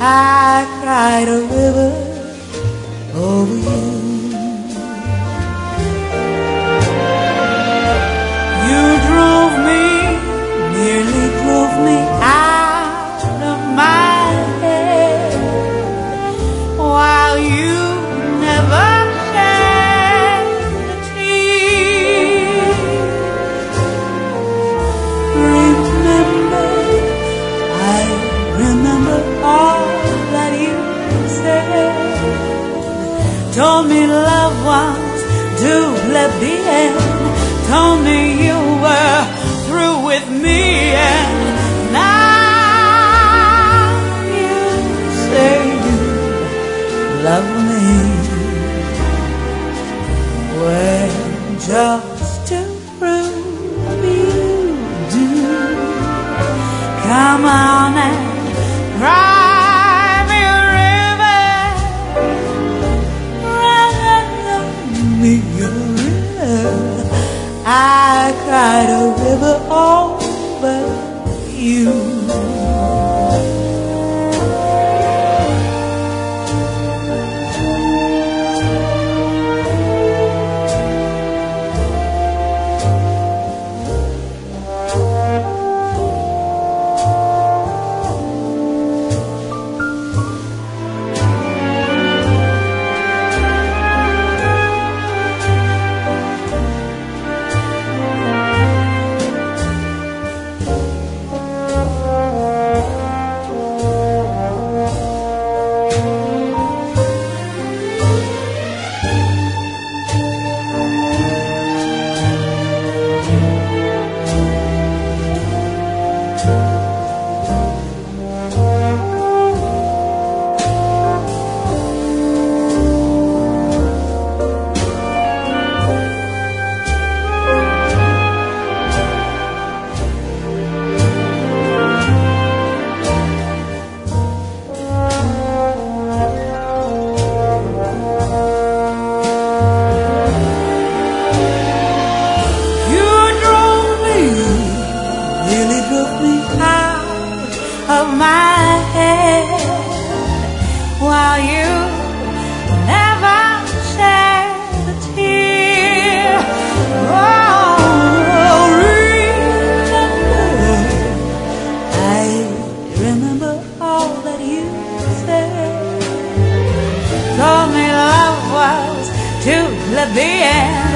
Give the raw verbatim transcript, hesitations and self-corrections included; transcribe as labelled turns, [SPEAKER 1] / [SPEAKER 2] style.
[SPEAKER 1] I cried a river over you. You drove me, nearly drove me out of my head, while you never shed a tear. Remember, I remember all that you said. Told me love was to the end. Told me you were through with me, and now you say you love me. Well, just to prove you do, come on and cry me a river, run me a river. I cried a river over you. Of my head, while you never shed a tear. Oh, remember, I remember all that you said. Told me love was to the end.